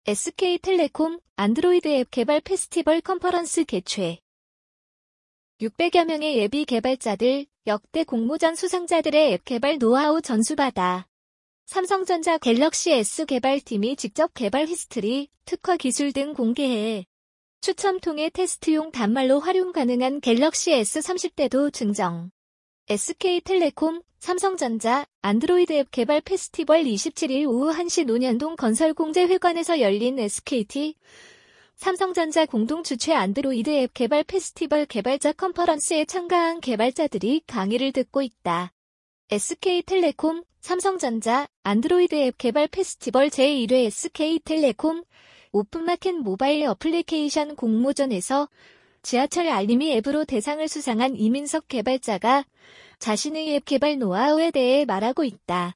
SK텔레콤 안드로이드 앱 개발 페스티벌 컨퍼런스 개최. 600여 명의 예비 개발자들, 역대 공모전 수상자들의 앱 개발 노하우 전수받아. 삼성전자 갤럭시 S 개발팀이 직접 개발 히스토리, 특화 기술 등 공개해. 추첨 통해 테스트용 단말로 활용 가능한 갤럭시 S30대도 증정. SK텔레콤, 삼성전자, 안드로이드 앱 개발 페스티벌 27일 오후 1시 논현동 건설공제회관에서 열린 SKT, 삼성전자 공동 주최 안드로이드 앱 개발 페스티벌 개발자 컨퍼런스에 참가한 개발자들이 강의를 듣고 있다. SK텔레콤, 삼성전자, 안드로이드 앱 개발 페스티벌 제1회 SK텔레콤 오픈마켓 모바일 어플리케이션 공모전에서 지하철 알림이 앱으로 대상을 수상한 이민석 개발자가 자신의 앱 개발 노하우에 대해 말하고 있다.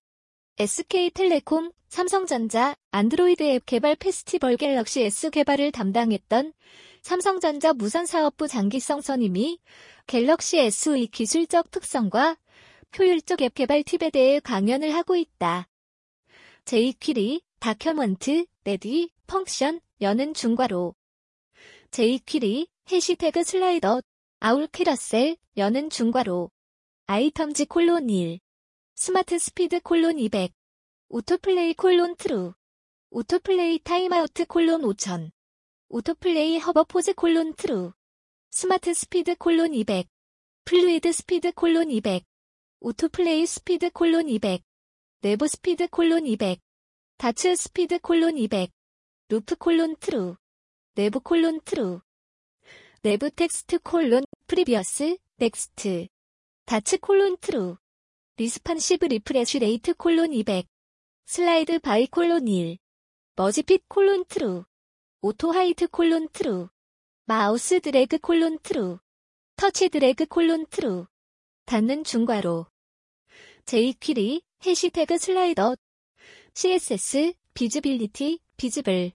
SK텔레콤, 삼성전자, 안드로이드 앱 개발 페스티벌 갤럭시 S 개발을 담당했던 삼성전자 무선사업부 장기성 선임이 갤럭시 S의 기술적 특성과 효율적 앱 개발 팁에 대해 강연을 하고 있다. jQuery, 다큐먼트, 레디, 펑션, 여는 중괄호. jQuery, 해시태그 슬라이더, 아울 캐러셀, 여는 중괄호. 아이템즈 콜론 1. 스마트 스피드 콜론 200. 오토플레이 콜론 트루. 오토플레이 타임아우트 콜론 5000. 오토플레이 허버 포즈 콜론 트루. 스마트 스피드 콜론 200. 플루이드 스피드 콜론 200. 오토플레이 스피드 콜론 200. 내부 스피드 콜론 200. 다츠 스피드 콜론 200. 루프 콜론 트루. 내부 콜론 트루. 내부 텍스트 콜론 프리비어스 넥스트. 다츠 콜론 트루. 리스판시브 리프레쉬 레이트 콜론 200. 슬라이드 바이 콜론 1. 머지핏 콜론 트루. 오토 하이트 콜론 트루. 마우스 드래그 콜론 트루. 터치 드래그 콜론 트루. 닫는 중괄호. jQuery, 해시태그 슬라이더. CSS, 비즈빌리티, 비즈블.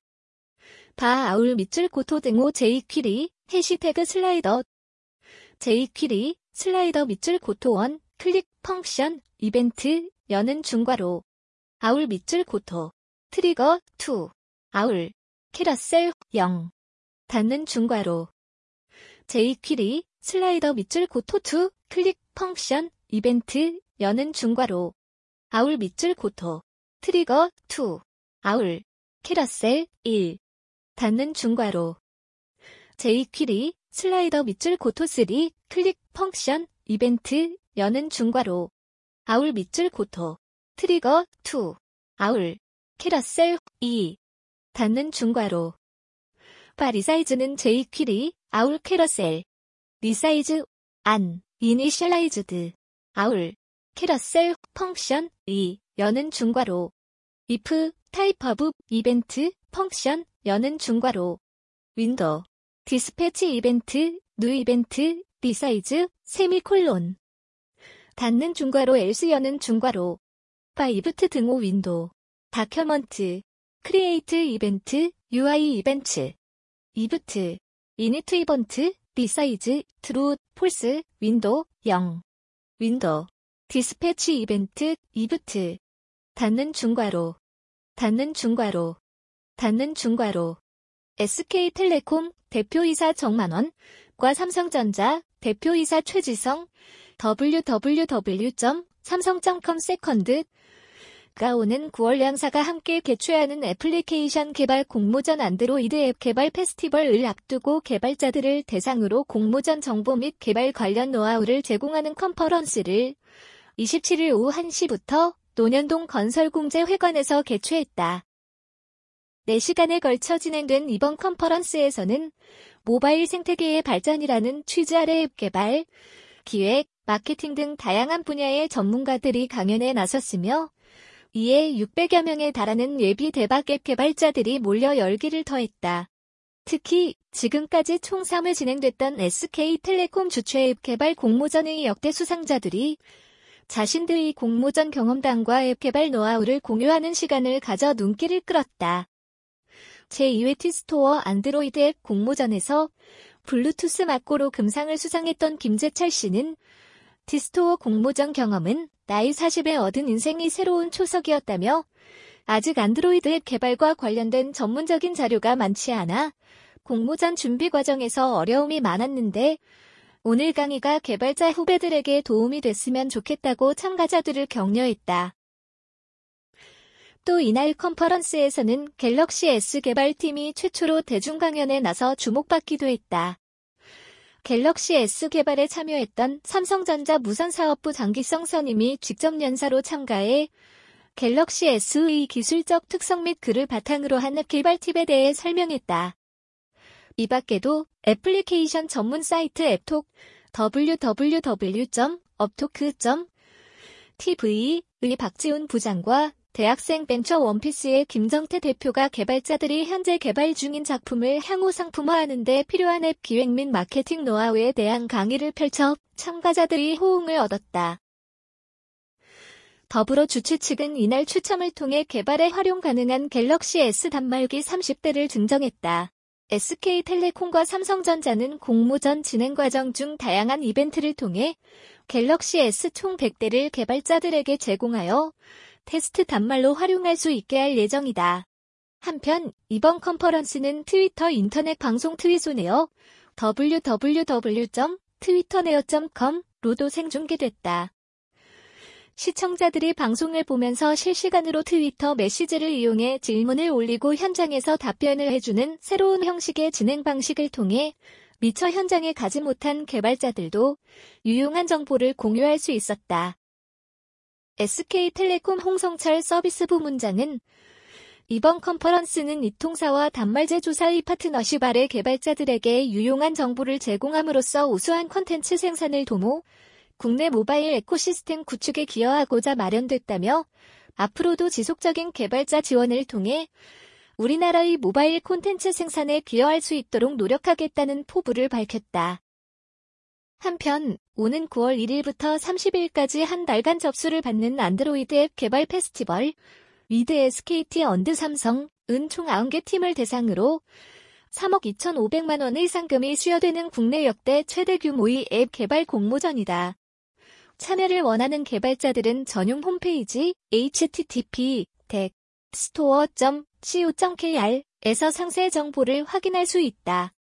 바 아울 밑줄 고토 등호 jQuery, 해시태그 슬라이더. jQuery, 슬라이더 밑줄 고토 1, 클릭, 펑션, 이벤트, 여는 중괄호. 아울 밑줄 고토. 트리거, 2. 아울. 캐러셀, 0. 닫는 중괄호. jQuery, 슬라이더 밑줄 고토 2, 클릭, 펑션, 이벤트, 여는 중괄호. 아울 밑줄 고토. 트리거, 2. 아울. 캐러셀, 1. 닫는 중괄호. jQuery, 슬라이더 밑줄 고토 3, 클릭, 펑션, 이벤트, 여는 중괄호. 아울 밑줄 고토. 트리거, 2. 아울. 캐러셀, 2. 닫는 중괄호. 바 리사이즈는 jQuery, 아울 캐러셀. 리사이즈, 안, 이니셜라이즈드. 아울. 캐러셀, 펑션, 2. 여는 중괄호. if, 타입 오브, 이벤트, 펑션, 여는 중괄호. 윈도우. 디스패치 이벤트, 뉴 이벤트, 리사이즈, 세미콜론. 닫는 중괄호 else 여는 중괄호. 바이브트 등호 윈도우. 다큐먼트. 크리에이트 이벤트, UI 이벤트. 이브트. 이니트 이벤트, 리사이즈, 트루, 폴스, 윈도우, 0. 윈도우. 디스패치 이벤트, 이브트. 닫는 중괄호. 닫는 중괄호. 닫는 중괄호. SK텔레콤 대표이사 정만원과 삼성전자 대표이사 최지성 www.samsung.com 세컨드가 오는 9월 양사가 함께 개최하는 애플리케이션 개발 공모전 안드로이드 앱 개발 페스티벌을 앞두고 개발자들을 대상으로 공모전 정보 및 개발 관련 노하우를 제공하는 컨퍼런스를 27일 오후 1시부터 논현동 건설공제회관에서 개최했다. 4시간에 걸쳐 진행된 이번 컨퍼런스에서는 모바일 생태계의 발전이라는 취지 아래 앱 개발, 기획, 마케팅 등 다양한 분야의 전문가들이 강연에 나섰으며 이에 600여 명에 달하는 예비 대박 앱 개발자들이 몰려 열기를 더했다. 특히 지금까지 총 3회 진행됐던 SK텔레콤 주최 앱 개발 공모전의 역대 수상자들이 자신들의 공모전 경험담과 앱 개발 노하우를 공유하는 시간을 가져 눈길을 끌었다. 제2회 티스토어 안드로이드 앱 공모전에서 블루투스 막고로 금상을 수상했던 김재철 씨는 티스토어 공모전 경험은 나이 40에 얻은 인생이 새로운 초석이었다며 아직 안드로이드 앱 개발과 관련된 전문적인 자료가 많지 않아 공모전 준비 과정에서 어려움이 많았는데 오늘 강의가 개발자 후배들에게 도움이 됐으면 좋겠다고 참가자들을 격려했다. 또 이날 컨퍼런스에서는 갤럭시 S 개발팀이 최초로 대중 강연에 나서 주목받기도 했다. 갤럭시 S 개발에 참여했던 삼성전자 무선사업부 장기성 선임이 직접 연사로 참가해 갤럭시 S의 기술적 특성 및 그를 바탕으로 한 앱 개발 팁에 대해 설명했다. 이 밖에도 애플리케이션 전문 사이트 앱톡 www.uptalk.tv의 박지훈 부장과 대학생 벤처 원피스의 김정태 대표가 개발자들이 현재 개발 중인 작품을 향후 상품화하는 데 필요한 앱 기획 및 마케팅 노하우에 대한 강의를 펼쳐 참가자들이 호응을 얻었다. 더불어 주최 측은 이날 추첨을 통해 개발에 활용 가능한 갤럭시 S 단말기 30대를 증정했다. SK텔레콤과 삼성전자는 공모전 진행 과정 중 다양한 이벤트를 통해 갤럭시 S 총 100대를 개발자들에게 제공하여 테스트 단말로 활용할 수 있게 할 예정이다. 한편 이번 컨퍼런스는 트위터 인터넷 방송 트윗온에어 www.twitternear.com로도 생중계됐다. 시청자들이 방송을 보면서 실시간으로 트위터 메시지를 이용해 질문을 올리고 현장에서 답변을 해주는 새로운 형식의 진행 방식을 통해 미처 현장에 가지 못한 개발자들도 유용한 정보를 공유할 수 있었다. SK텔레콤 홍성철 서비스 부문장은 이번 컨퍼런스는 이통사와 단말 제조사의 파트너십 아래 개발자들에게 유용한 정보를 제공함으로써 우수한 콘텐츠 생산을 도모 국내 모바일 에코시스템 구축에 기여하고자 마련됐다며 앞으로도 지속적인 개발자 지원을 통해 우리나라의 모바일 콘텐츠 생산에 기여할 수 있도록 노력하겠다는 포부를 밝혔다. 한편 오는 9월 1일부터 30일까지 한 달간 접수를 받는 안드로이드 앱 개발 페스티벌 위드 SKT 언드 삼성은 총 90개 팀을 대상으로 3억 2,500만 원의 상금이 수여되는 국내 역대 최대 규모의 앱 개발 공모전이다. 참여를 원하는 개발자들은 전용 홈페이지 http://store.co.kr에서 상세 정보를 확인할 수 있다.